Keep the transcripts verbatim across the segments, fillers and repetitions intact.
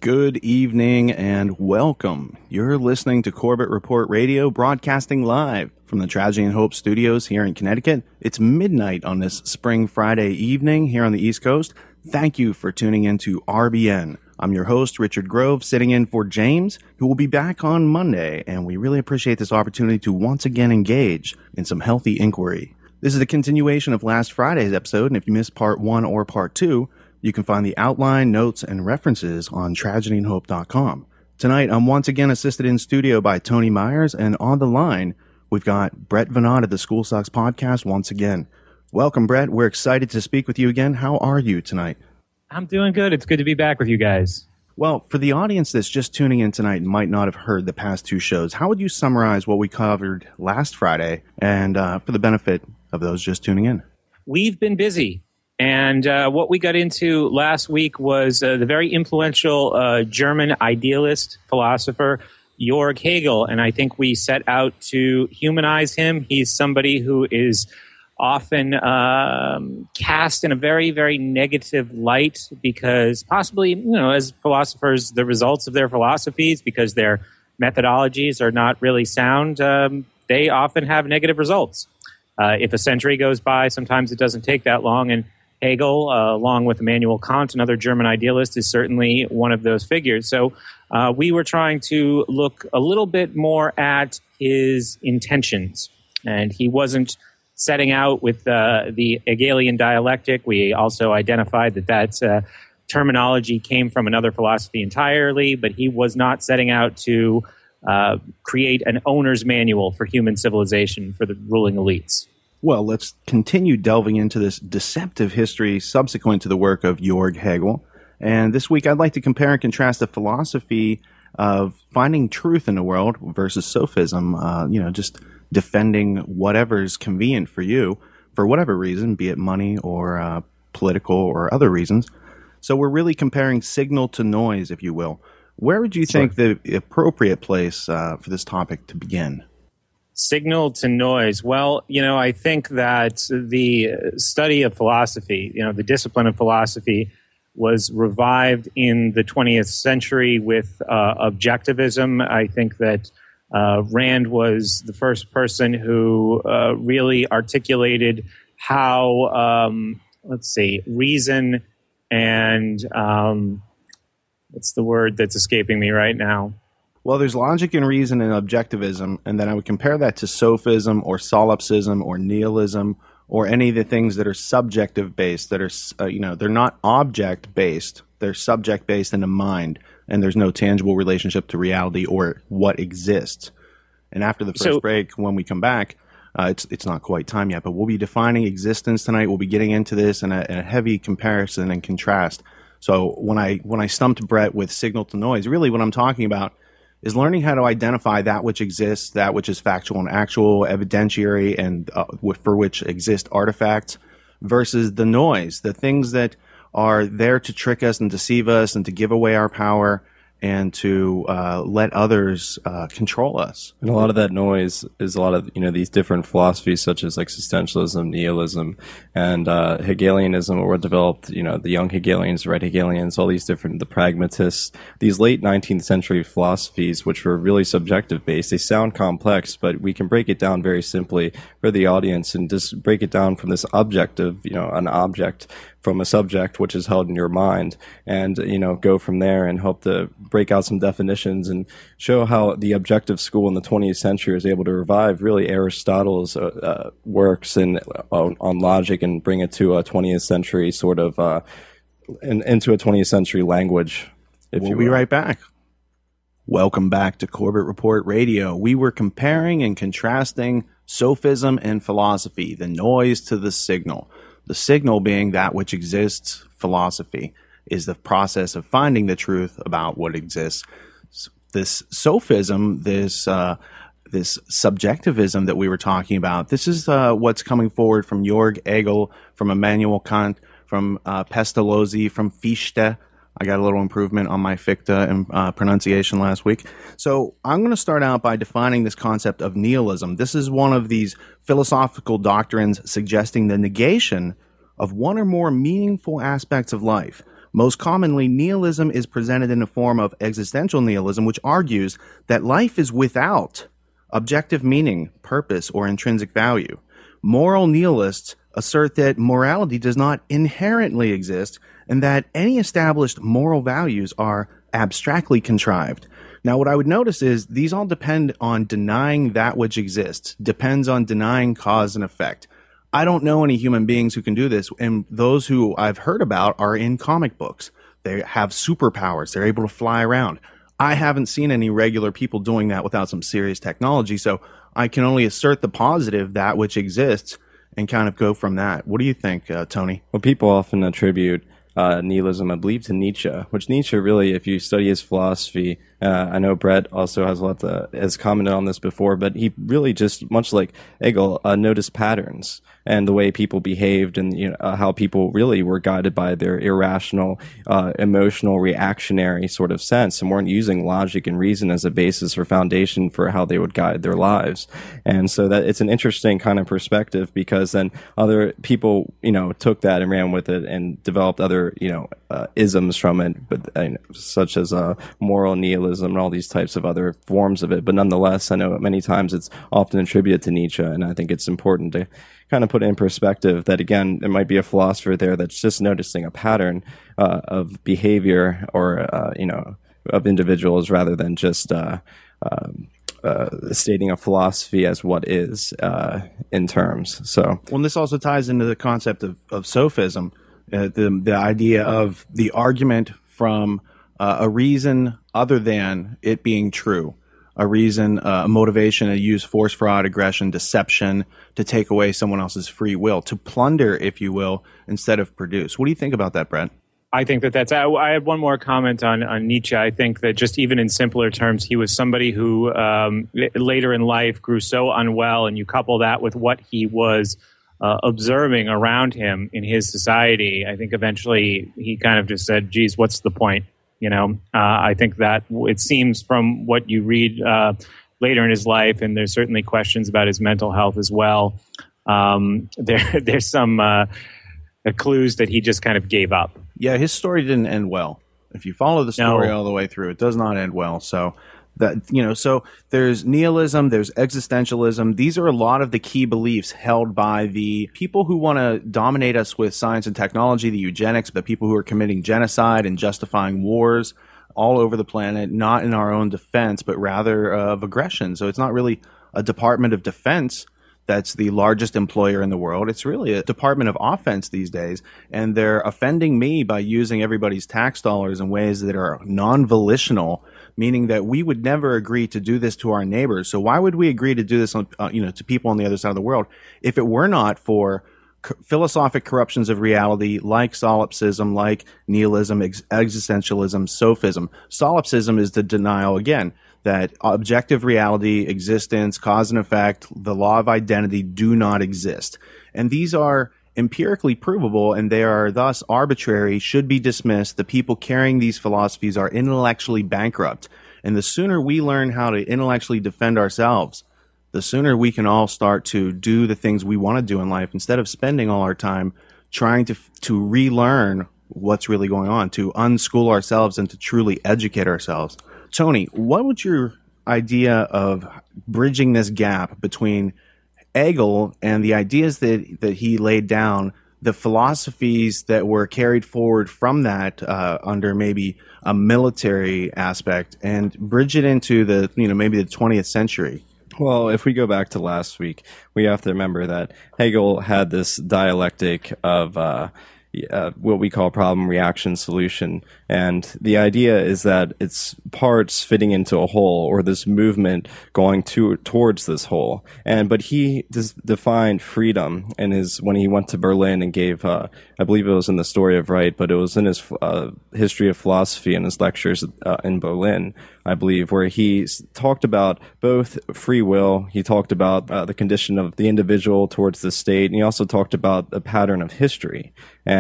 Good evening and welcome. You're listening to Corbett Report Radio, broadcasting live from the Tragedy and Hope Studios here in Connecticut. It's midnight on this spring Friday evening here on the East Coast. Thank you for tuning in to R B N. I'm your host, Richard Grove, sitting in for James, who will be back on Monday, and we really appreciate this opportunity to once again engage in some healthy inquiry. This is a continuation of last Friday's episode, and if you missed part one or part two, you can find the outline, notes, and references on tragedy and hope dot com. Tonight, I'm once again assisted in studio by Tony Myers, and on the line, we've got Brett Venat of the School Sucks podcast once again. Welcome, Brett. We're excited to speak with you again. How are you tonight? I'm doing good. It's good to be back with you guys. Well, for the audience that's just tuning in tonight and might not have heard the past two shows, how would you summarize what we covered last Friday and uh, for the benefit of those just tuning in? We've been busy. And uh, what we got into last week was uh, the very influential uh, German idealist philosopher Georg Hegel. And I think we set out to humanize him. He's somebody who is often um, cast in a very, very negative light because possibly, you know, as philosophers, the results of their philosophies, because their methodologies are not really sound, um, they often have negative results. Uh, if a century goes by, sometimes it doesn't take that long. And Hegel, uh, along with Immanuel Kant, another German idealist, is certainly one of those figures. So uh, we were trying to look a little bit more at his intentions. And he wasn't setting out with uh, the Hegelian dialectic. We also identified that that uh, terminology came from another philosophy entirely, but he was not setting out to uh, create an owner's manual for human civilization for the ruling elites. Well, let's continue delving into this deceptive history subsequent to the work of Georg Hegel. And this week, I'd like to compare and contrast the philosophy of finding truth in the world versus sophism, uh, you know, just defending whatever's convenient for you for whatever reason, be it money or uh, political or other reasons. So we're really comparing signal to noise, if you will. Where would you think sure. the appropriate place uh, for this topic to begin? Signal to noise. Well, you know, I think that the study of philosophy, you know, the discipline of philosophy was revived in the twentieth century with uh, objectivism. I think that uh, Rand was the first person who uh, really articulated how, um, let's see, reason and um, what's the word that's escaping me right now? Well, there's logic and reason and objectivism, and then I would compare that to sophism or solipsism or nihilism or any of the things that are subjective-based, that are, uh, you know, they're not object-based, they're subject-based in the mind, and there's no tangible relationship to reality or what exists. And after the first so, break, when we come back, uh, it's it's not quite time yet, but we'll be defining existence tonight. We'll be getting into this in a, in a heavy comparison and contrast. So when I when I stumped Brett with signal to noise, really what I'm talking about is learning how to identify that which exists, that which is factual and actual, evidentiary, and uh, for which exist artifacts, versus the noise, the things that are there to trick us and deceive us and to give away our power and to uh, let others uh, control us. And a lot of that noise is a lot of, you know, these different philosophies such as existentialism, nihilism, and uh, Hegelianism were developed, you know, the young Hegelians, right Hegelians, all these different, the pragmatists, these late nineteenth century philosophies, which were really subjective based. They sound complex, but we can break it down very simply for the audience and just break it down from this objective, you know, an object from a subject which is held in your mind, and, you know, go from there and hope to break out some definitions and show how the objective school in the twentieth century was able to revive really Aristotle's uh, uh, works and uh, on logic and bring it to a twentieth century sort of uh, in, into a twentieth century language. If we'll you be right back. Welcome back to Corbett Report Radio. We were comparing and contrasting sophism and philosophy, the noise to the signal. The signal being that which exists. Philosophy is the process of finding the truth about what exists. This sophism, this uh, this subjectivism that we were talking about, this is uh, what's coming forward from Georg Hegel, from Immanuel Kant, from uh, Pestalozzi, from Fichte. I got a little improvement on my Fichte and, uh, pronunciation last week. So I'm going to start out by defining this concept of nihilism. This is one of these philosophical doctrines suggesting the negation of one or more meaningful aspects of life, Most commonly, nihilism is presented in the form of existential nihilism, which argues that life is without objective meaning, purpose, or intrinsic value. Moral nihilists assert that morality does not inherently exist and that any established moral values are abstractly contrived. Now, what I would notice is these all depend on denying that which exists, depends on denying cause and effect. I don't know any human beings who can do this, and those who I've heard about are in comic books. They have superpowers. They're able to fly around. I haven't seen any regular people doing that without some serious technology, so I can only assert the positive, that which exists, and kind of go from that. What do you think, uh, Tony? Well, people often attribute uh, nihilism, I believe, to Nietzsche, which Nietzsche really, if you study his philosophy, uh, I know Brett also has a lot to, has commented on this before, but he really just, much like Hegel, uh, noticed patterns and the way people behaved, and you know, uh, how people really were guided by their irrational, uh, emotional, reactionary sort of sense, and weren't using logic and reason as a basis or foundation for how they would guide their lives. And so that it's an interesting kind of perspective, because then other people, you know, took that and ran with it and developed other, you know, uh, isms from it, but uh, such as uh, moral nihilism and all these types of other forms of it. But nonetheless, I know many times it's often attributed to Nietzsche, and I think it's important to kind of put it in perspective that, again, there might be a philosopher there that's just noticing a pattern uh, of behavior or, uh, you know, of individuals, rather than just uh, uh, uh, stating a philosophy as what is uh, in terms. So, well, this also ties into the concept of, of sophism, uh, the, the idea of the argument from uh, a reason other than it being true. A reason, uh, a motivation to use force, fraud, aggression, deception to take away someone else's free will, to plunder, if you will, instead of produce. What do you think about that, Brent? I think that that's, I, I had one more comment on, on Nietzsche. I think that just even in simpler terms, he was somebody who um, l- later in life grew so unwell, and you couple that with what he was uh, observing around him in his society, I think eventually he kind of just said, geez, what's the point? You know, uh, I think that it seems from what you read uh, later in his life, and there's certainly questions about his mental health as well. Um, there, there's some uh, clues that he just kind of gave up. Yeah, his story didn't end well. If you follow the story No. all the way through, it does not end well. So that, you know, so there's nihilism, there's existentialism. These are a lot of the key beliefs held by the people who want to dominate us with science and technology, the eugenics, the people who are committing genocide and justifying wars all over the planet, not in our own defense, but rather uh, of aggression. So it's not really a Department of Defense that's the largest employer in the world. It's really a Department of Offense these days, and they're offending me by using everybody's tax dollars in ways that are non-volitional, meaning that we would never agree to do this to our neighbors. So why would we agree to do this on, uh, you know, to people on the other side of the world if it were not for c- philosophic corruptions of reality like solipsism, like nihilism, ex- existentialism, sophism? Solipsism is the denial, again, that objective reality, existence, cause and effect, the law of identity do not exist. And these are empirically provable, and they are thus arbitrary, should be dismissed. The people carrying these philosophies are intellectually bankrupt. And the sooner we learn how to intellectually defend ourselves, the sooner we can all start to do the things we want to do in life, instead of spending all our time trying to to relearn what's really going on, to unschool ourselves and to truly educate ourselves. Tony, what would your idea of bridging this gap between Hegel and the ideas that, that he laid down, the philosophies that were carried forward from that uh, under maybe a military aspect, and bridge it into the, you know, maybe the twentieth century? Well, if we go back to last week, we have to remember that Hegel had this dialectic of uh, uh, what we call problem, reaction, solution. And the idea is that it's parts fitting into a whole, or this movement going to, towards this whole. And but he des- defined freedom in his, when he went to Berlin and gave, uh, I believe it was in the Story of Right, but it was in his uh, history of philosophy and his lectures uh, in Berlin, I believe, where he talked about both free will, he talked about uh, the condition of the individual towards the state, and he also talked about the pattern of history. And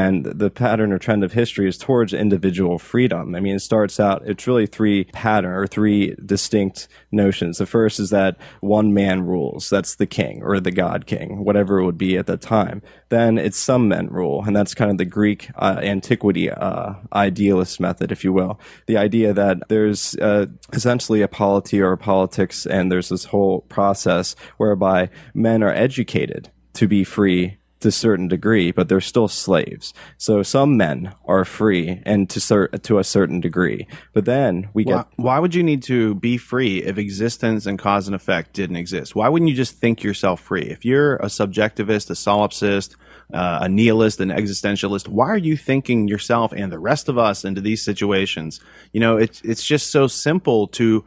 And the pattern or trend of history is towards individual freedom. I mean, it starts out, it's really three pattern or three distinct notions. The first is that one man rules. That's the king or the god king, whatever it would be at the time. Then it's some men rule, and that's kind of the Greek uh, antiquity uh, idealist method, if you will. The idea that there's uh, essentially a polity or a politics, and there's this whole process whereby men are educated to be free to a certain degree, but they're still slaves. So some men are free and to cer- to a certain degree. But then we get... Why, why would you need to be free if existence and cause and effect didn't exist? Why wouldn't you just think yourself free? If you're a subjectivist, a solipsist, uh, a nihilist, an existentialist, why are you thinking yourself and the rest of us into these situations? You know, it's it's just so simple to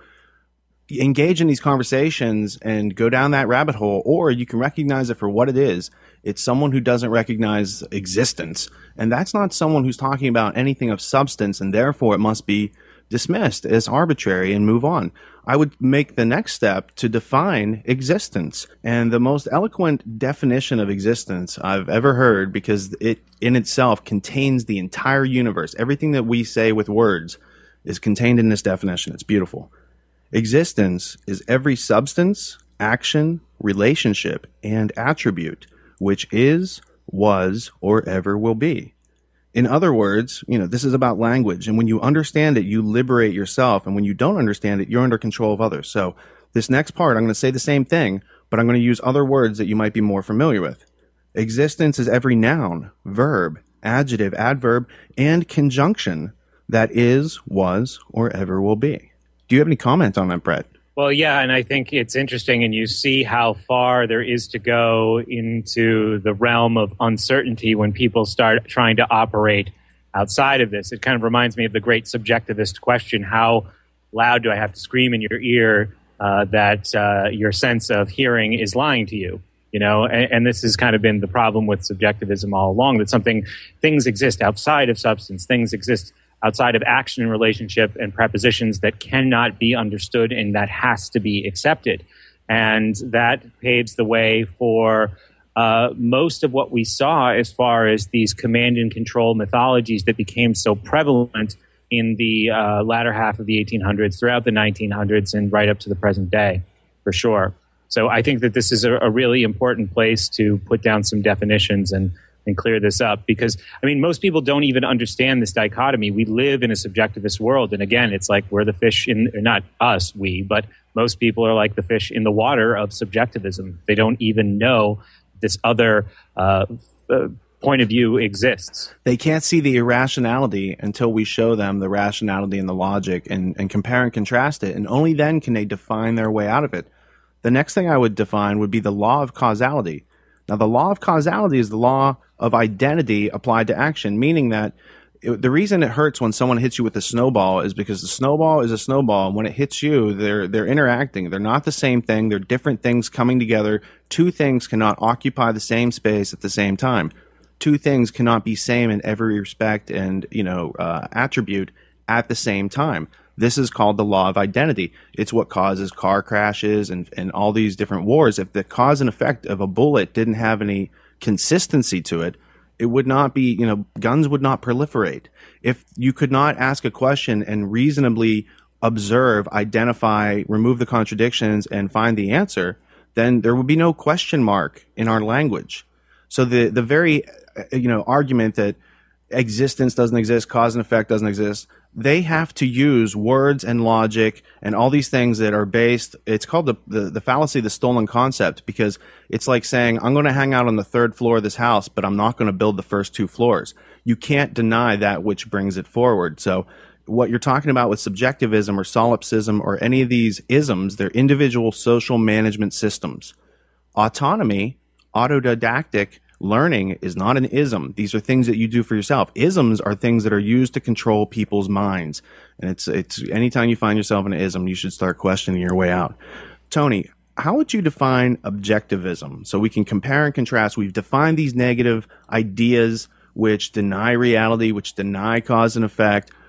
engage in these conversations and go down that rabbit hole, or you can recognize it for what it is. It's someone who doesn't recognize existence, and that's not someone who's talking about anything of substance, and therefore it must be dismissed as arbitrary and move on. I would make the next step to define existence, and the most eloquent definition of existence I've ever heard, because it in itself contains the entire universe. Everything that we say with words is contained in this definition. It's beautiful. Existence is every substance, action, relationship, and attribute which is, was, or ever will be. In other words, you know, this is about language, and when you understand it, you liberate yourself, and when you don't understand it, you're under control of others. So this next part, I'm going to say the same thing, but I'm going to use other words that you might be more familiar with. Existence is every noun, verb, adjective, adverb, and conjunction that is, was, or ever will be. Do you have any comment on that, Brett? Well, yeah, and I think it's interesting, and you see how far there is to go into the realm of uncertainty when people start trying to operate outside of this. It kind of reminds me of the great subjectivist question: how loud do I have to scream in your ear uh, that uh, your sense of hearing is lying to you? You know, and, and this has kind of been the problem with subjectivism all along, that something, things exist outside of substance, things exist outside of action and relationship and prepositions that cannot be understood and that has to be accepted. And that paves the way for uh, most of what we saw as far as these command and control mythologies that became so prevalent in the uh, latter half of the eighteen hundreds, throughout the nineteen hundreds, and right up to the present day, for sure. So I think that this is a, a really important place to put down some definitions and and clear this up, because, I mean, most people don't even understand this dichotomy. We live in a subjectivist world, and again, it's like we're the fish in, not us, we, but most people are like the fish in the water of subjectivism. They don't even know this other uh, uh, point of view exists. They can't see the irrationality until we show them the rationality and the logic and, and compare and contrast it, and only then can they define their way out of it. The next thing I would define would be the law of causality. Now, the law of causality is the law of identity applied to action, meaning that it, the reason it hurts when someone hits you with a snowball is because the snowball is a snowball, and when it hits you, they're they're interacting. They're not the same thing. They're different things coming together. Two things cannot occupy the same space at the same time. Two things cannot be same in every respect and, you know, uh, attribute at the same time. This is called the law of identity. It's what causes car crashes and, and all these different wars. If the cause and effect of a bullet didn't have any consistency to it, it would not be, you know, guns would not proliferate. If you could not ask a question and reasonably observe, identify, remove the contradictions, and find the answer, then there would be no question mark in our language. So the, the very, you know, argument that existence doesn't exist, cause and effect doesn't exist, they have to use words and logic and all these things that are based, it's called the, the, the fallacy of the stolen concept, because it's like saying, I'm going to hang out on the third floor of this house, but I'm not going to build the first two floors. You can't deny that which brings it forward. So what you're talking about with subjectivism or solipsism or any of these isms, they're individual social management systems. Autonomy, autodidactic learning is not an ism. These are things that you do for yourself. Isms are things that are used to control people's minds. And it's it's anytime you find yourself in an ism, you should start questioning your way out. Tony, how would you define objectivism? So we can compare and contrast. We've defined these negative ideas which deny reality, which deny cause and effect,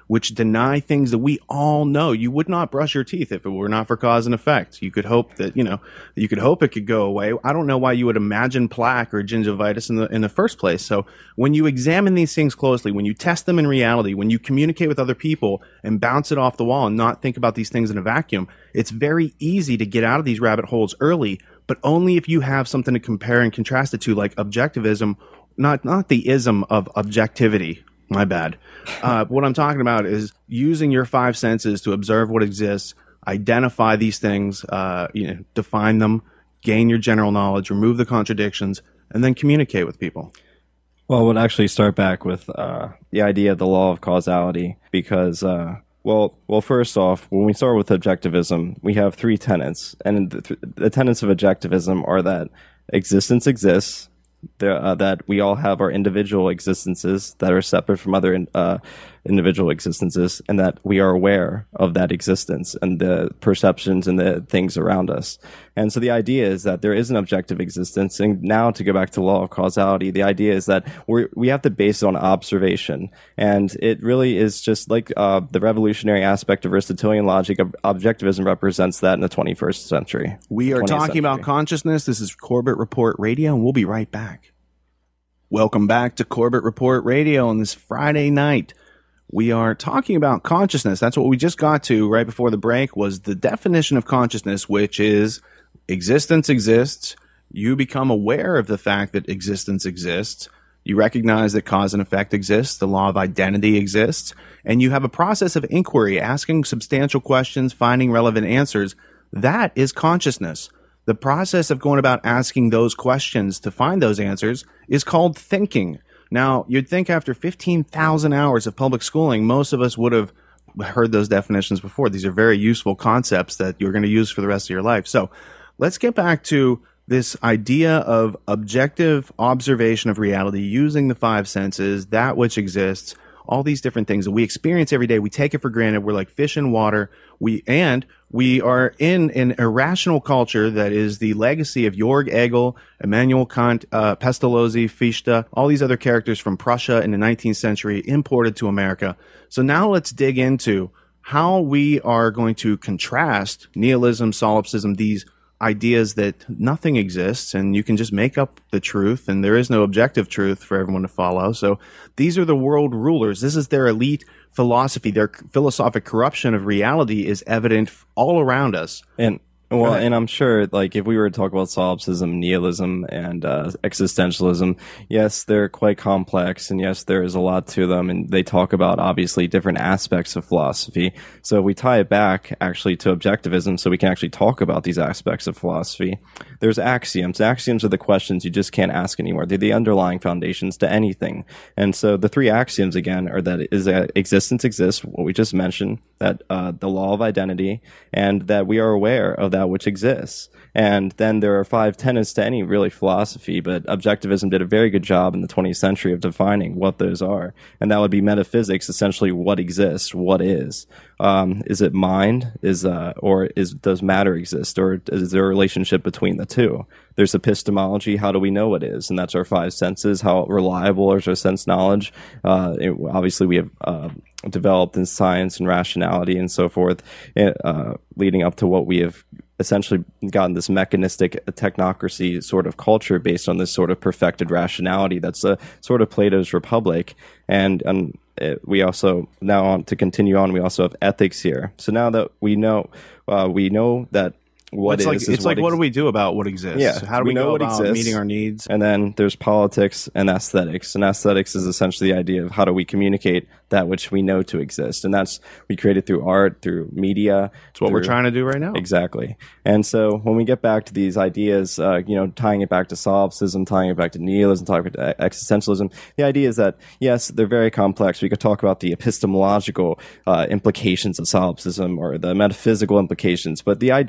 which deny things that we all know. You would not brush your teeth if it were not for cause and effect. You could hope that, you know, you could hope it could go away. I don't know why you would imagine plaque or gingivitis in the in the first place. So when you examine these things closely, when you test them in reality, when you communicate with other people and bounce it off the wall and not think about these things in a vacuum, it's very easy to get out of these rabbit holes early, but only if you have something to compare and contrast it to, like objectivism, not not the ism of objectivity. My bad. Uh, what I'm talking about is using your five senses to observe what exists, identify these things, uh, you know, define them, gain your general knowledge, remove the contradictions, and then communicate with people. Well, I would actually start back with uh, the idea of the law of causality, because, uh, well, well, first off, when we start with objectivism, we have three tenets, and the, th- the tenets of objectivism are that existence exists, There, uh, that we all have our individual existences that are separate from other uh, individual existences, and that we are aware of that existence and the perceptions and the things around us. And so the idea is that there is an objective existence. And now to go back to law of causality, the idea is that we we have to base it on observation. And it really is just like uh, the revolutionary aspect of Aristotelian logic. Objectivism represents that in the twenty-first century. We are talking century. about consciousness. This is Corbett Report Radio, and we'll be right back. Welcome back to Corbett Report Radio on this Friday night. We are talking about consciousness. That's what we just got to right before the break, was the definition of consciousness, which is existence exists. You become aware of the fact that existence exists. You recognize that cause and effect exists. The law of identity exists. And you have a process of inquiry, asking substantial questions, finding relevant answers. That is consciousness. The process of going about asking those questions to find those answers is called thinking. Now, you'd think after fifteen thousand hours of public schooling, most of us would have heard those definitions before. These are very useful concepts that you're going to use for the rest of your life. So let's get back to this idea of objective observation of reality using the five senses, that which exists, all these different things that we experience every day. We take it for granted. We're like fish in water. We and we are in an irrational culture that is the legacy of Jörg Hegel, Immanuel Kant, uh, Pestalozzi, Fichte, all these other characters from Prussia in the nineteenth century imported to America. So now let's dig into how we are going to contrast nihilism, solipsism, these ideas that nothing exists and you can just make up the truth and there is no objective truth for everyone to follow. So these are the world rulers. This is their elite philosophy. Their philosophic corruption of reality is evident all around us. And well, and I'm sure, like, if we were to talk about solipsism, nihilism, and uh, existentialism, yes, they're quite complex, and yes, there is a lot to them, and they talk about, obviously, different aspects of philosophy. So we tie it back, actually, to objectivism, so we can actually talk about these aspects of philosophy. There's axioms. Axioms are the questions you just can't ask anymore. They're the underlying foundations to anything. And so the three axioms, again, are that is that existence exists, what we just mentioned, that uh, the law of identity, and that we are aware of that which exists. And then there are five tenets to any really philosophy, but objectivism did a very good job in the twentieth century of defining what those are. And that would be metaphysics, essentially what exists, what is. Um, is it mind? Is uh, or is does matter exist? Or is there a relationship between the two? There's epistemology. How do we know what is? And that's our five senses. How reliable is our sense knowledge? Uh, it, obviously, we have uh, developed in science and rationality and so forth, uh, leading up to what we have essentially gotten this mechanistic technocracy sort of culture based on this sort of perfected rationality. That's a sort of Plato's Republic. And, and it, we also, now on to continue on, we also have ethics here. So now that we know, uh, we know that what it's is, like, is it's what like, ex- what do we do about what exists? Yeah, How do we, we know go what about exists. meeting our needs? And then there's politics and aesthetics. And aesthetics is essentially the idea of how do we communicate that which we know to exist. And that's, we create it through art, through media. It's what through, we're trying to do right now. Exactly. And so when we get back to these ideas, uh, you know, tying it back to solipsism, tying it back to nihilism, tying it back to existentialism, the idea is that, yes, they're very complex. We could talk about the epistemological uh, implications of solipsism or the metaphysical implications, but the idea is still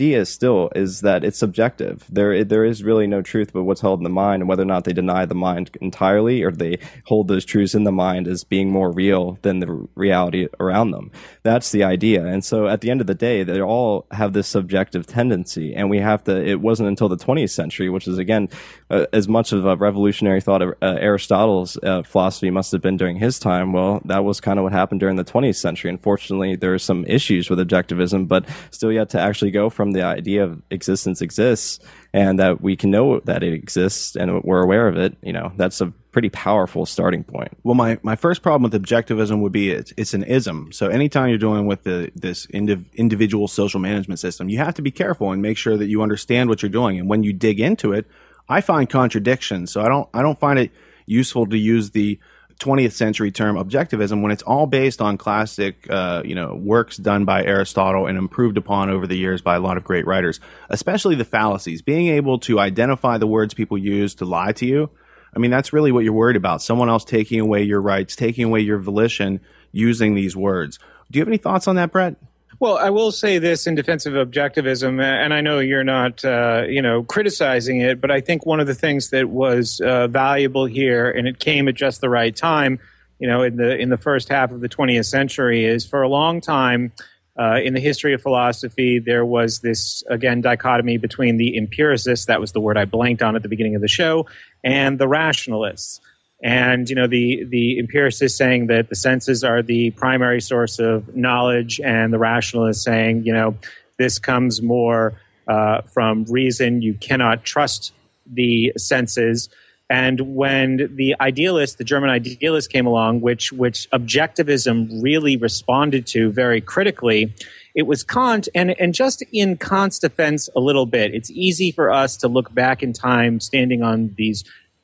still is that it's subjective. There there is really no truth but what's held in the mind, and whether or not they deny the mind entirely or they hold those truths in the mind as being more real than the reality around them. That's the idea. And so at the end of the day, they all have this subjective tendency, and we have to, it wasn't until the twentieth century, which is again, uh, as much of a revolutionary thought of uh, Aristotle's uh, philosophy must have been during his time. Well, that was kind of what happened during the twentieth century. Unfortunately, there are some issues with objectivism, but still yet to actually go from the idea of existence exists and that we can know that it exists and we're aware of it. You know, that's a pretty powerful starting point. Well, my, my first problem with objectivism would be it's, it's an ism. So anytime you're dealing with the, this indiv- individual social management system, you have to be careful and make sure that you understand what you're doing. And when you dig into it, I find contradictions. So I don't I don't find it useful to use the twentieth century term objectivism when it's all based on classic uh, you know, works done by Aristotle and improved upon over the years by a lot of great writers, especially the fallacies, being able to identify the words people use to lie to you. I mean, that's really what you're worried about. Someone else taking away your rights, taking away your volition using these words. Do you have any thoughts on that, Brett? Well, I will say this in defense of objectivism, and I know you're not, uh, you know, criticizing it, but I think one of the things that was uh, valuable here, and it came at just the right time, you know, in the in the first half of the twentieth century, is for a long time uh, in the history of philosophy, there was this, again, dichotomy between the empiricists, that was the word I blanked on at the beginning of the show, and the rationalists. And, you know, the, the empiricists saying that the senses are the primary source of knowledge, and the rationalists saying, you know, this comes more uh, from reason. You cannot trust the senses. And when the idealists, the German idealists came along, which, which objectivism really responded to very critically, it was Kant. And, and just in Kant's defense a little bit, it's easy for us to look back in time standing on these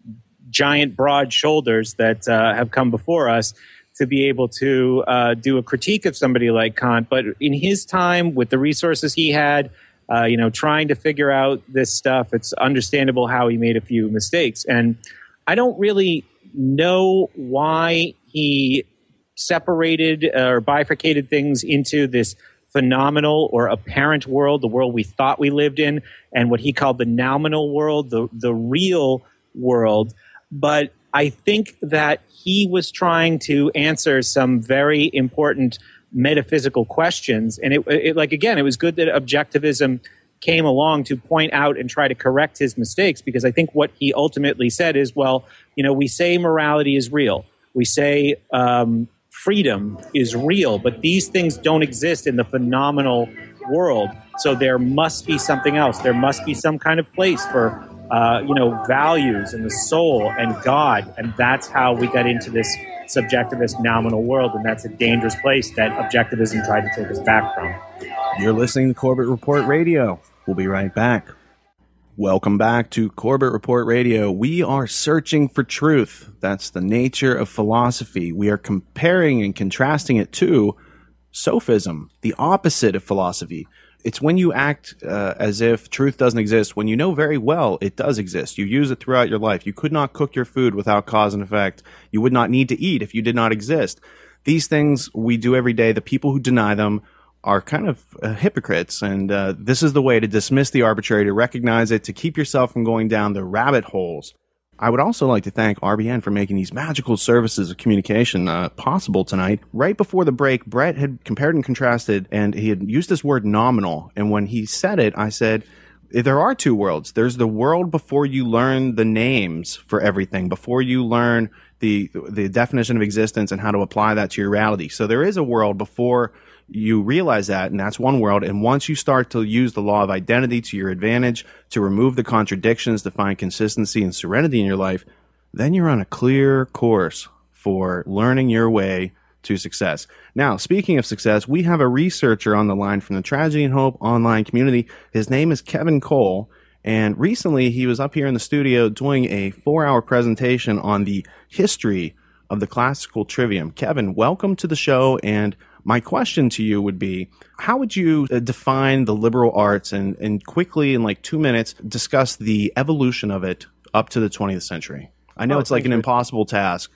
giant broad shoulders that uh, have come before us to be able to uh, do a critique of somebody like Kant. But in his time, with the resources he had, uh, you know, trying to figure out this stuff, it's understandable how he made a few mistakes. And I don't really know why he separated or bifurcated things into this phenomenal or apparent world, the world we thought we lived in, and what he called the nominal world, the, the real world. But I think that he was trying to answer some very important metaphysical questions. And it, it, like, again, it was good that objectivism came along to point out and try to correct his mistakes, because I think what he ultimately said is, well, you know, we say morality is real. We say um, freedom is real, but these things don't exist in the phenomenal world. So there must be something else. There must be some kind of place for Uh, you know, values and the soul and God. And that's how we got into this subjectivist nominal world. And that's a dangerous place that objectivism tried to take us back from. You're listening to Corbett Report Radio. We'll be right back. Welcome back to Corbett Report Radio. We are searching for truth. That's the nature of philosophy. We are comparing and contrasting it to sophism, the opposite of philosophy. It's when you act uh, as if truth doesn't exist, when you know very well it does exist. You use it throughout your life. You could not cook your food without cause and effect. You would not need to eat if you did not exist. These things we do every day. The people who deny them are kind of uh, hypocrites, and uh, this is the way to dismiss the arbitrary, to recognize it, to keep yourself from going down the rabbit holes. I would also like to thank R B N for making these magical services of communication uh, possible tonight. Right before the break, Brett had compared and contrasted, and he had used this word nominal. And when he said it, I said, there are two worlds. There's the world before you learn the names for everything, before you learn the the definition of existence and how to apply that to your reality. So there is a world before you realize that, and that's one world. And once you start to use the law of identity to your advantage, to remove the contradictions, to find consistency and serenity in your life, then you're on a clear course for learning your way to success. Now, speaking of success, we have a researcher on the line from the Tragedy and Hope online community. His name is Kevin Cole, and recently he was up here in the studio doing a four-hour presentation on the history of the classical trivium. Kevin, welcome to the show, and my question to you would be, how would you uh, define the liberal arts and, and quickly, in like two minutes, discuss the evolution of it up to the twentieth century? I know oh, it's like an Rich. impossible task.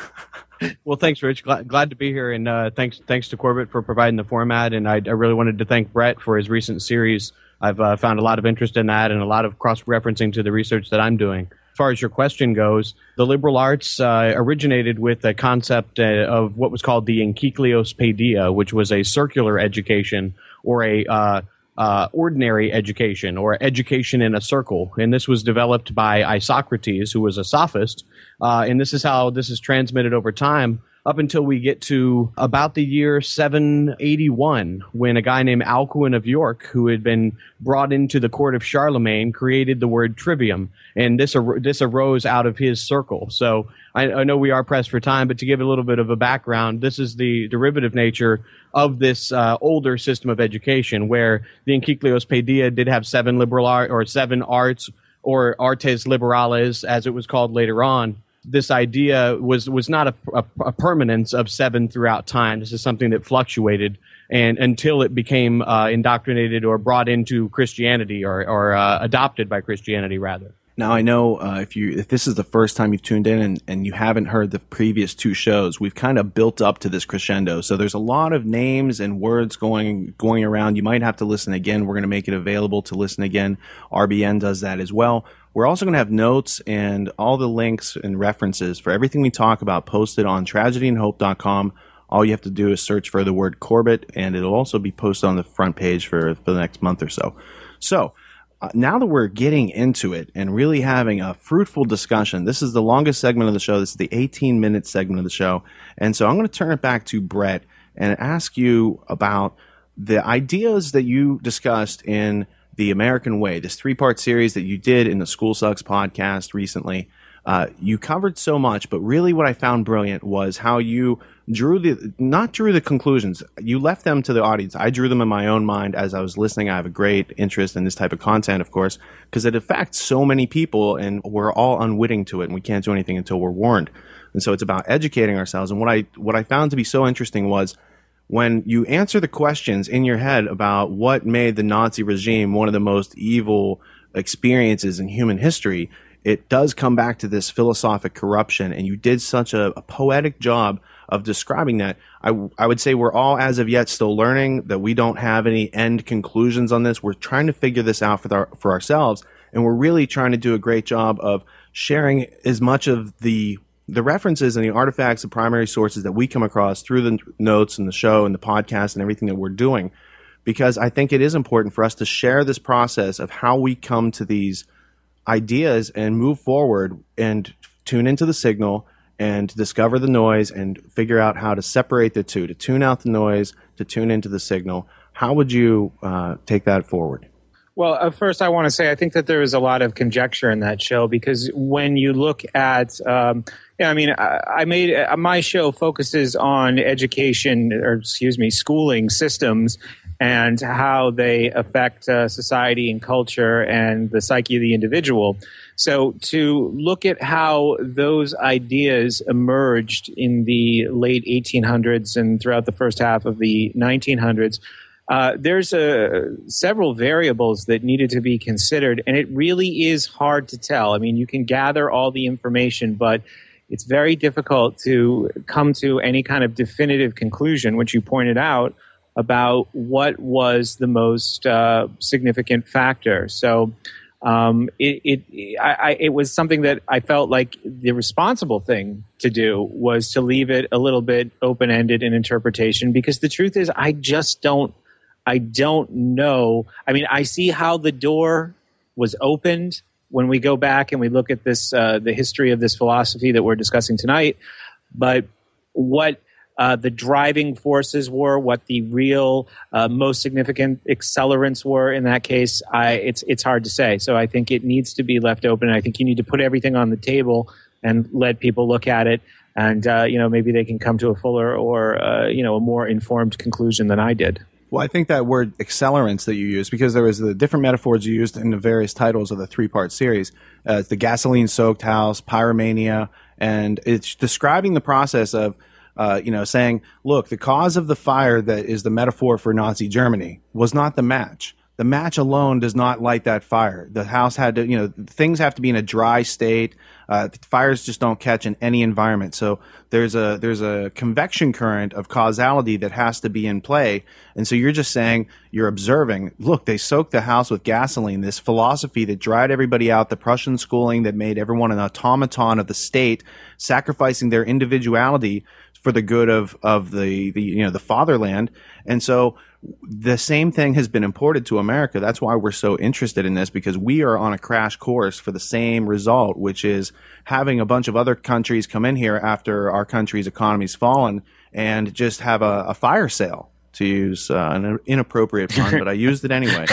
Well, thanks, Rich. Glad, glad to be here, and uh, thanks thanks to Corbett for providing the format. And I, I really wanted to thank Brett for his recent series I've uh, found a lot of interest in that and a lot of cross-referencing to the research that I'm doing. As far as your question goes, the liberal arts uh, originated with a concept uh, of what was called the enkycleos paideia, which was a circular education or a uh, uh, ordinary education or education in a circle. And this was developed by Isocrates, who was a sophist. Uh, and this is how this is transmitted over time up until we get to about the year seven eighty-one, when a guy named Alcuin of York, who had been brought into the court of Charlemagne, created the word trivium. And this ar- this arose out of his circle. So I, I know we are pressed for time, but to give a little bit of a background, this is the derivative nature of this uh, older system of education, where the enkycleos paideia did have seven liberal art or seven arts, or artes liberales, as it was called later on. This idea was was not a, a, a permanence of seven throughout time. This is something that fluctuated, and until it became uh, indoctrinated or brought into Christianity, or, or uh, adopted by Christianity, rather. Now, I know uh, if you if this is the first time you've tuned in and, and you haven't heard the previous two shows, we've kind of built up to this crescendo. So there's a lot of names and words going going around. You might have to listen again. We're going to make it available to listen again. R B N does that as well. We're also going to have notes and all the links and references for everything we talk about posted on tragedy and hope dot com. All you have to do is search for the word Corbett, and it'll also be posted on the front page for, for the next month or so. So uh, now that we're getting into it and really having a fruitful discussion, this is the longest segment of the show. This is the eighteen-minute segment of the show. And so I'm going to turn it back to Brett and ask you about the ideas that you discussed in The American Way, this three-part series that you did in the School Sucks podcast recently. Uh, you covered so much, but really what I found brilliant was how you drew the, not drew the conclusions. You left them to the audience. I drew them in my own mind as I was listening. I have a great interest in this type of content, of course, because it affects so many people, and we're all unwitting to it, and we can't do anything until we're warned. And so it's about educating ourselves. And what I what I found to be so interesting was when you answer the questions in your head about what made the Nazi regime one of the most evil experiences in human history, it does come back to this philosophic corruption, and you did such a, a poetic job of describing that. I, I would say we're all, as of yet, still learning, that we don't have any end conclusions on this. We're trying to figure this out for, our, for ourselves, and we're really trying to do a great job of sharing as much of the the references and the artifacts, the primary sources that we come across through the notes and the show and the podcast and everything that we're doing, because I think it is important for us to share this process of how we come to these ideas and move forward and tune into the signal and discover the noise and figure out how to separate the two, to tune out the noise, to tune into the signal. How would you uh, take that forward? Well, uh, first, I want to say I think that there is a lot of conjecture in that show, because when you look at, um, yeah, I mean, I, I made uh, my show focuses on education, or excuse me, schooling systems and how they affect uh, society and culture and the psyche of the individual. So to look at how those ideas emerged in the late eighteen hundreds and throughout the first half of the nineteen hundreds, Uh, there's uh, several variables that needed to be considered, and it really is hard to tell. I mean, you can gather all the information, but it's very difficult to come to any kind of definitive conclusion, which you pointed out, about what was the most uh, significant factor. So um, it, it, I, I, it was something that I felt like the responsible thing to do was to leave it a little bit open-ended in interpretation, because the truth is I just don't I don't know. I mean, I see how the door was opened when we go back and we look at this, uh, the history of this philosophy that we're discussing tonight. But what uh, the driving forces were, what the real uh, most significant accelerants were in that case, I, it's it's hard to say. So I think it needs to be left open. I think you need to put everything on the table and let people look at it. And, uh, you know, maybe they can come to a fuller or, uh, you know, a more informed conclusion than I did. Well, I think that word accelerants that you used, because there was the different metaphors you used in the various titles of the three-part series, uh, the gasoline-soaked house, pyromania, and it's describing the process of, uh, you know, saying, look, the cause of the fire that is the metaphor for Nazi Germany was not the match. the match alone does not light that fire. The house had to, you know, things have to be in a dry state. Uh, fires just don't catch in any environment. So there's a there's a convection current of causality that has to be in play. And so you're just saying, you're observing, look, they soaked the house with gasoline, this philosophy that dried everybody out, the Prussian schooling that made everyone an automaton of the state, sacrificing their individuality for the good of, of the, the, you know, the fatherland. And so the same thing has been imported to America. That's why we're so interested in this, because we are on a crash course for the same result, which is having a bunch of other countries come in here after our country's economy's fallen and just have a, a fire sale, to use uh, an inappropriate pun, but I used it anyway.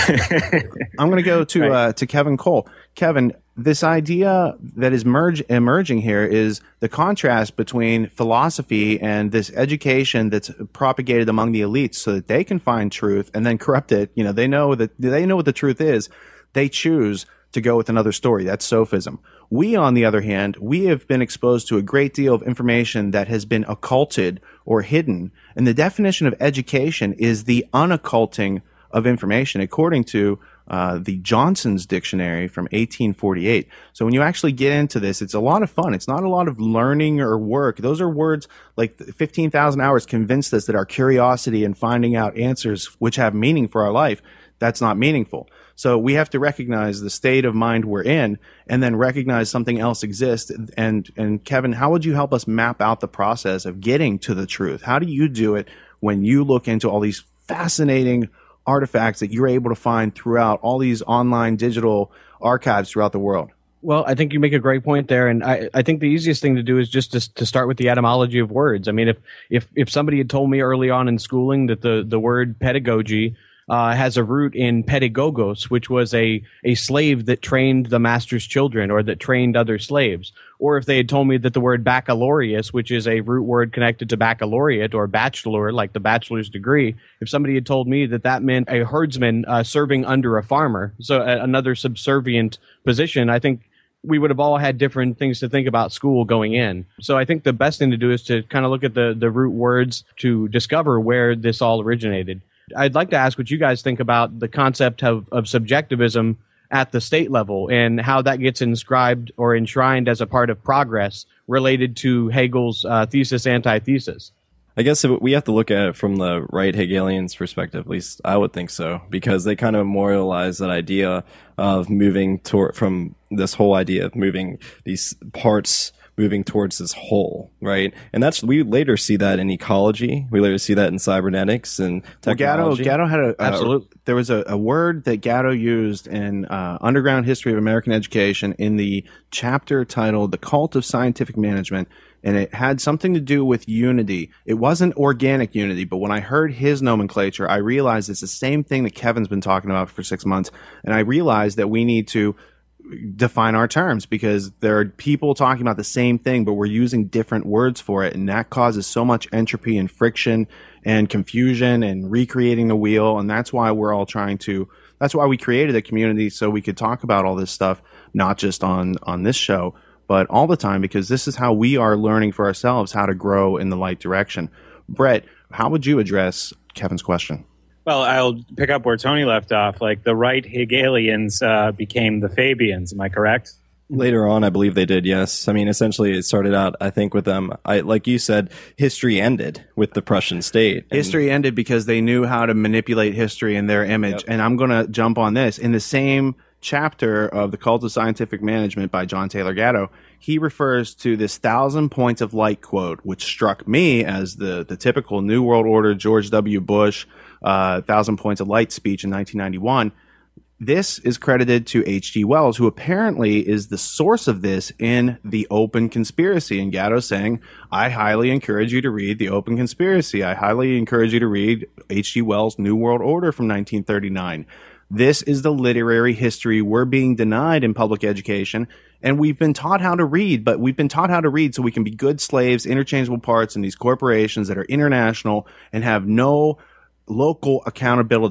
I'm going to go to right. uh, to Kevin Cole. Kevin, this idea that is merge, emerging here is the contrast between philosophy and this education that's propagated among the elites so that they can find truth and then corrupt it. You know, they know that they know what the truth is. They choose to go with another story. That's sophism. We, on the other hand, we have been exposed to a great deal of information that has been occulted or hidden. And the definition of education is the unocculting of information, according to uh, the Johnson's Dictionary from eighteen forty-eight. So when you actually get into this, it's a lot of fun. It's not a lot of learning or work. Those are words like fifteen thousand hours convinced us that our curiosity and finding out answers which have meaning for our life, that's not meaningful. So we have to recognize the state of mind we're in and then recognize something else exists. And, and Kevin, how would you help us map out the process of getting to the truth? How do you do it when you look into all these fascinating artifacts that you're able to find throughout all these online digital archives throughout the world? Well, I think you make a great point there, and I, I think the easiest thing to do is just to, to start with the etymology of words. I mean, if, if, if somebody had told me early on in schooling that the, the word pedagogy Uh, has a root in pedagogos, which was a, a slave that trained the master's children or that trained other slaves. Or if they had told me that the word baccalaureus, which is a root word connected to baccalaureate or bachelor, like the bachelor's degree, if somebody had told me that that meant a herdsman uh, serving under a farmer, so a, another subservient position, I think we would have all had different things to think about school going in. So I think the best thing to do is to kind of look at the, the root words to discover where this all originated. I'd like to ask what you guys think about the concept of, of subjectivism at the state level and how that gets inscribed or enshrined as a part of progress related to Hegel's uh, thesis antithesis. I guess we have to look at it from the right Hegelian's perspective, at least I would think so, because they kind of memorialize that idea of moving toward, from this whole idea of moving these parts moving towards this whole, right? And that's, we later see that in ecology. We later see that in cybernetics and technology. Well, Gatto, Gatto had a, Absolutely. a there was a, a word that Gatto used in uh, Underground History of American Education in the chapter titled The Cult of Scientific Management, and it had something to do with unity. It wasn't organic unity, but when I heard his nomenclature, I realized it's the same thing that Kevin's been talking about for six months, and I realized that we need to define our terms because there are people talking about the same thing, but we're using different words for it, and that causes so much entropy and friction and confusion and recreating the wheel. And that's why we're all trying to, that's why we created a community so we could talk about all this stuff, not just on, on this show, but all the time, because this is how we are learning for ourselves how to grow in the right direction. Brett, how would you address Kevin's question? Well, I'll pick up where Tony left off. Like the right Hegelians uh, became the Fabians. Am I correct? Later on, I believe they did, yes. I mean, essentially, it started out, I think, with them. I, like you said, history ended with the Prussian state. History ended because they knew how to manipulate history in their image. Yep. And I'm going to jump on this. In the same chapter of The Cult of Scientific Management by John Taylor Gatto, he refers to this thousand points of light quote, which struck me as the, the typical New World Order George W. Bush uh, thousand points of light speech in nineteen ninety-one. This is credited to H G. Wells, who apparently is the source of this in The Open Conspiracy. And Gatto saying, I highly encourage you to read The Open Conspiracy. I highly encourage you to read H G. Wells' New World Order from nineteen thirty-nine. This is the literary history we're being denied in public education. And we've been taught how to read, but we've been taught how to read so we can be good slaves, interchangeable parts in these corporations that are international and have no local accountability.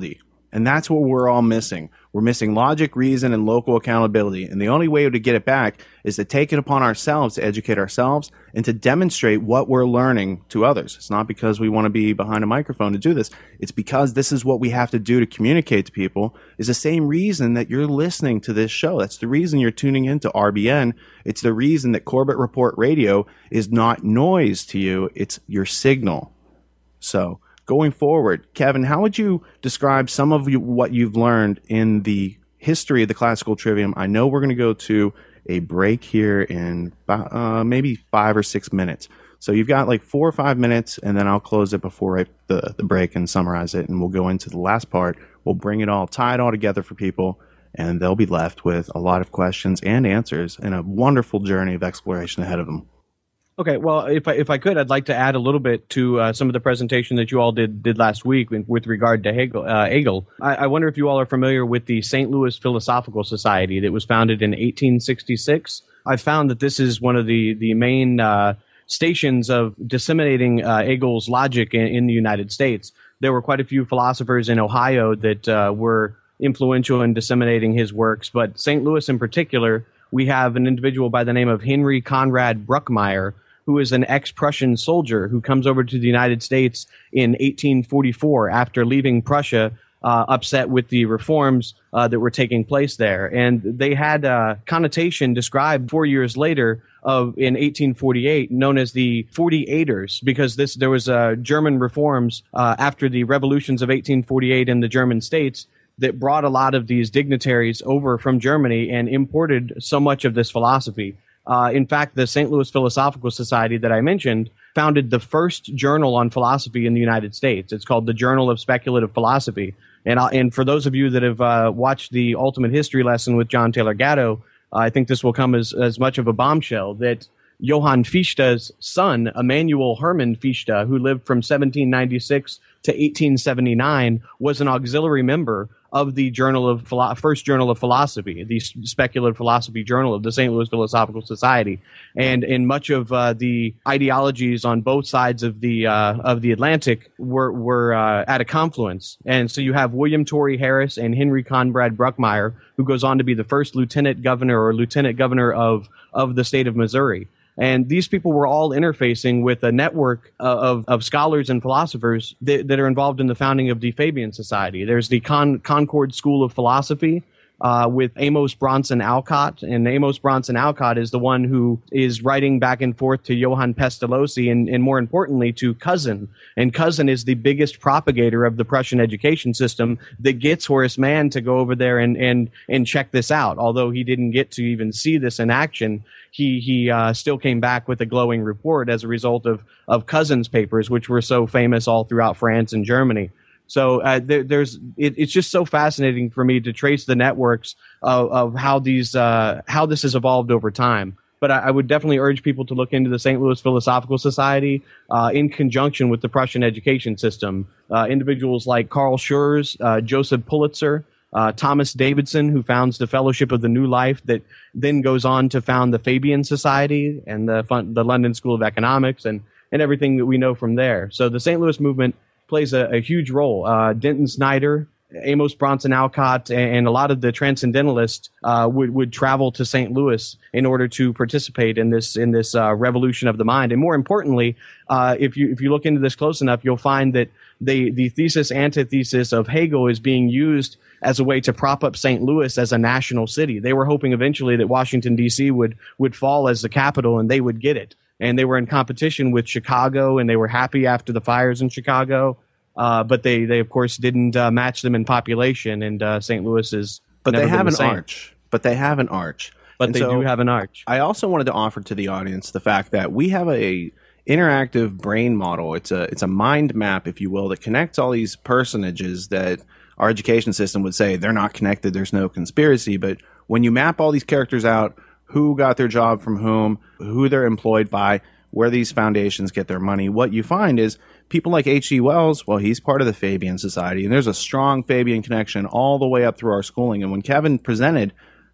And that's what we're all missing. We're missing logic, reason, and local accountability. And the only way to get it back is to take it upon ourselves to educate ourselves and to demonstrate what we're learning to others. It's not because we want to be behind a microphone to do this. It's because this is what we have to do to communicate to people. Is the same reason that you're listening to this show. That's the reason you're tuning into R B N. It's the reason that Corbett Report Radio is not noise to you. It's your signal. So going forward, Kevin, how would you describe some of you, what you've learned in the history of the classical trivium? I know we're going to go to a break here in uh, maybe five or six minutes. So you've got like four or five minutes, and then I'll close it before I, the, the break and summarize it, and we'll go into the last part. We'll bring it all, tie it all together for people, and they'll be left with a lot of questions and answers and a wonderful journey of exploration ahead of them. Okay, well, if I, if I could, I'd like to add a little bit to uh, some of the presentation that you all did did last week with, with regard to Hegel. Uh, Hegel. I, I wonder if you all are familiar with the Saint Louis Philosophical Society that was founded in eighteen sixty-six. I found that this is one of the, the main uh, stations of disseminating uh, Hegel's logic in, in the United States. There were quite a few philosophers in Ohio that uh, were influential in disseminating his works, but Saint Louis in particular, we have an individual by the name of Henry Conrad Bruckmeier, who is an ex-Prussian soldier who comes over to the United States in eighteen forty-four after leaving Prussia, uh, upset with the reforms uh, that were taking place there. And they had a connotation described four years later of in eighteen forty-eight known as the forty-eighters, because this there was uh, German reforms uh, after the revolutions of eighteen forty-eight in the German states that brought a lot of these dignitaries over from Germany and imported so much of this philosophy. Uh, in fact, the Saint Louis Philosophical Society that I mentioned founded the first journal on philosophy in the United States. It's called the Journal of Speculative Philosophy. And, uh, and for those of you that have uh, watched the Ultimate History lesson with John Taylor Gatto, uh, I think this will come as, as much of a bombshell that Johann Fichte's son, Emanuel Hermann Fichte, who lived from seventeen ninety-six to eighteen seventy-nine, was an auxiliary member of the Journal of Philo- First Journal of Philosophy, the Speculative Philosophy Journal of the Saint Louis Philosophical Society, and in much of uh, the ideologies on both sides of the uh, of the Atlantic were were uh, at a confluence. And so you have William Torrey Harris and Henry Conrad Bruckmeier, who goes on to be the first lieutenant governor or lieutenant governor of of the state of Missouri. And these people were all interfacing with a network of, of scholars and philosophers that, that are involved in the founding of the Fabian Society. There's the Con- Concord School of Philosophy uh, with Amos Bronson Alcott. And Amos Bronson Alcott is the one who is writing back and forth to Johann Pestalozzi and, and more importantly to Cousin. And Cousin is the biggest propagator of the Prussian education system that gets Horace Mann to go over there and, and, and check this out. Although he didn't get to even see this in action, he he uh, still came back with a glowing report as a result of, of Cousin's papers, which were so famous all throughout France and Germany. So uh, there, there's it, it's just so fascinating for me to trace the networks of, of how these uh, how this has evolved over time. But I, I would definitely urge people to look into the Saint Louis Philosophical Society uh, in conjunction with the Prussian education system. Uh, individuals like Carl Schurz, uh, Joseph Pulitzer, Uh, Thomas Davidson, who founds the Fellowship of the New Life, that then goes on to found the Fabian Society and the fun, the London School of Economics and, and everything that we know from there. So the Saint Louis movement plays a, a huge role. Uh, Denton Snyder, Amos Bronson Alcott, and, and a lot of the transcendentalists uh, would, would travel to Saint Louis in order to participate in this in this uh, revolution of the mind. And more importantly, uh, if you if you look into this close enough, you'll find that the the thesis antithesis of Hegel is being used as a way to prop up Saint Louis as a national city. They were hoping eventually that Washington, D C would would fall as the capital and they would get it. And they were in competition with Chicago, and they were happy after the fires in Chicago. Uh, but they, they, of course, didn't uh, match them in population, and uh, Saint Louis is But never they have been the an same. arch. But they have an arch. But And they so do have an arch. I also wanted to offer to the audience the fact that we have a interactive brain model. It's a it's a mind map, if you will, that connects all these personages that our education system would say they're not connected, there's no conspiracy. But when you map all these characters out, who got their job from whom, who they're employed by, where these foundations get their money, what you find is people like H G Wells, well, he's part of the Fabian Society, and there's a strong Fabian connection all the way up through our schooling. And when Kevin presented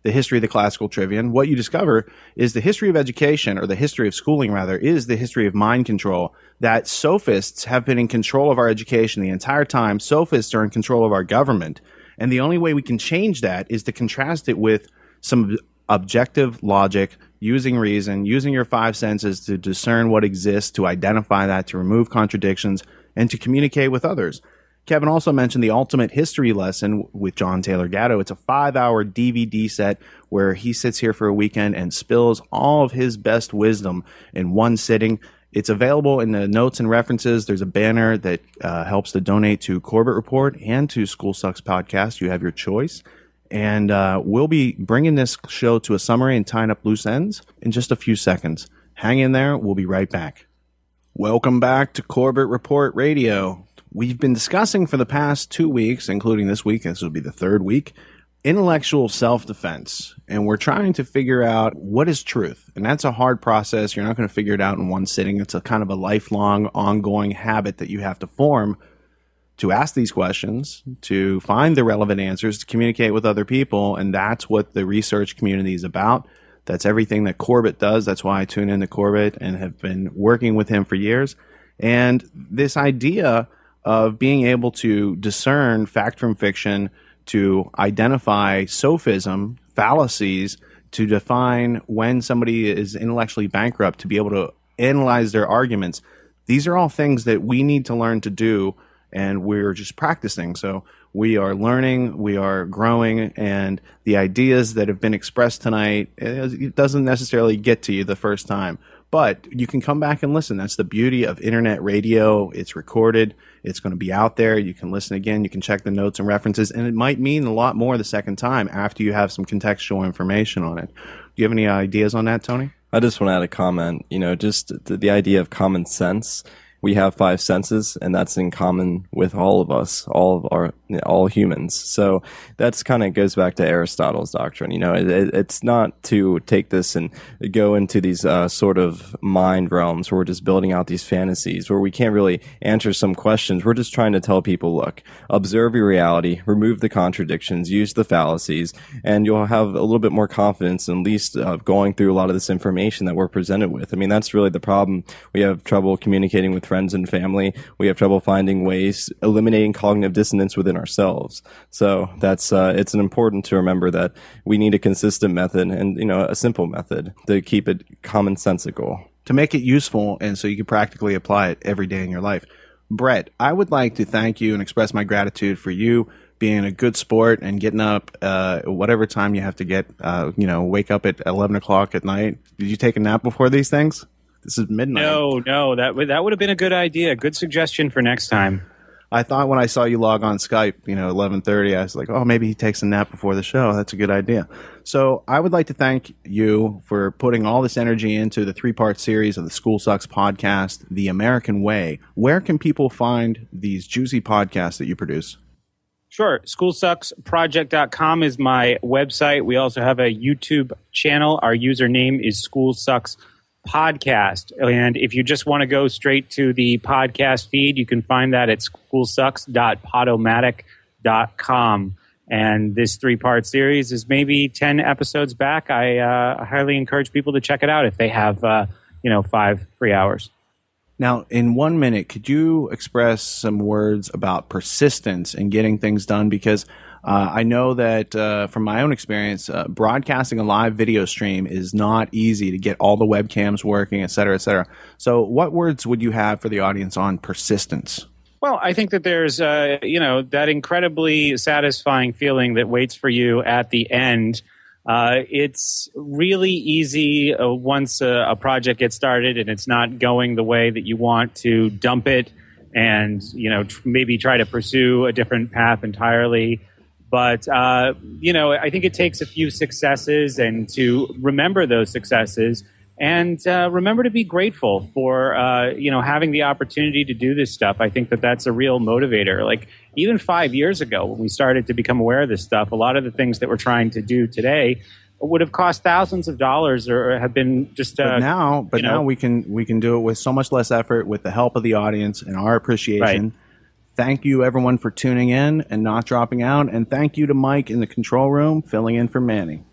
the history of the classical trivia. And what you discover is the history of education, or the history of schooling rather, is the history of mind control. That sophists have been in control of our education the entire time. Sophists are in control of our government. And the only way we can change that is to contrast it with some objective logic, using reason, using your five senses to discern what exists, to identify that, to remove contradictions, and to communicate with others. Kevin also mentioned the Ultimate History Lesson with John Taylor Gatto. It's a five-hour D V D set where he sits here for a weekend and spills all of his best wisdom in one sitting. It's available in the notes and references. There's a banner that uh, helps to donate to Corbett Report and to School Sucks Podcast. You have your choice. And uh, we'll be bringing this show to a summary and tying up loose ends in just a few seconds. Hang in there. We'll be right back. Welcome back to Corbett Report Radio. We've been discussing for the past two weeks, including this week, this will be the third week, intellectual self-defense. And we're trying to figure out what is truth. And that's a hard process. You're not going to figure it out in one sitting. It's a kind of a lifelong, ongoing habit that you have to form to ask these questions, to find the relevant answers, to communicate with other people. And that's what the research community is about. That's everything that Corbett does. That's why I tune into Corbett and have been working with him for years. And this idea of being able to discern fact from fiction, to identify sophism, fallacies, to define when somebody is intellectually bankrupt, to be able to analyze their arguments. These are all things that we need to learn to do, and we're just practicing. So we are learning, we are growing, and the ideas that have been expressed tonight, it doesn't necessarily get to you the first time. But you can come back and listen. That's the beauty of internet radio. It's recorded. It's going to be out there. You can listen again. You can check the notes and references. And it might mean a lot more the second time after you have some contextual information on it. Do you have any ideas on that, Tony? I just want to add a comment. You know, just the, the idea of common sense. We have five senses, and that's in common with all of us, all of our, all humans. So that's kind of goes back to Aristotle's doctrine. You know, it, it's not to take this and go into these uh, sort of mind realms where we're just building out these fantasies where we can't really answer some questions. We're just trying to tell people, look, observe your reality, remove the contradictions, use the fallacies, and you'll have a little bit more confidence, at least uh, going through a lot of this information that we're presented with. I mean, that's really the problem. We have trouble communicating with friends and family. We have trouble finding ways, eliminating cognitive dissonance within ourselves. So that's uh, it's important to remember that we need a consistent method and, you know, a simple method to keep it commonsensical. To make it useful and so you can practically apply it every day in your life. Brett, I would like to thank you and express my gratitude for you being a good sport and getting up uh, whatever time you have to get, uh, you know, wake up at eleven o'clock at night. Did you take a nap before these things? This is midnight. No, no, that would that would have been a good idea. Good suggestion for next time. I thought when I saw you log on Skype, you know, eleven thirty, I was like, oh, maybe he takes a nap before the show. That's a good idea. So I would like to thank you for putting all this energy into the three-part series of the School Sucks podcast, The American Way. Where can people find these juicy podcasts that you produce? Sure. school sucks project dot com is my website. We also have a YouTube channel. Our username is School Sucks Podcast. And if you just want to go straight to the podcast feed, you can find that at school sucks dot podomatic dot com. And this three-part series is maybe ten episodes back. I uh, highly encourage people to check it out if they have, uh, you know, five free hours. Now, in one minute, could you express some words about persistence in getting things done? Because uh, I know that uh, from my own experience, uh, broadcasting a live video stream is not easy to get all the webcams working, et cetera, et cetera. So what words would you have for the audience on persistence? Well, I think that there's, uh, you know, that incredibly satisfying feeling that waits for you at the end. Uh, it's really easy uh, once a, a project gets started and it's not going the way that you want to dump it and, you know, tr- maybe try to pursue a different path entirely. But, uh, you know, I think it takes a few successes and to remember those successes and uh, remember to be grateful for, uh, you know, having the opportunity to do this stuff. I think that that's a real motivator. Like, even five years ago, when we started to become aware of this stuff, a lot of the things that we're trying to do today would have cost thousands of dollars or have been just. Uh, but now, but you know, now we can we can do it with so much less effort, with the help of the audience and our appreciation. Right. Thank you, everyone, for tuning in and not dropping out, and thank you to Mike in the control room filling in for Manny.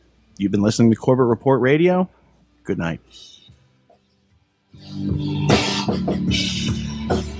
You've been listening to Corbett Report Radio. Good night.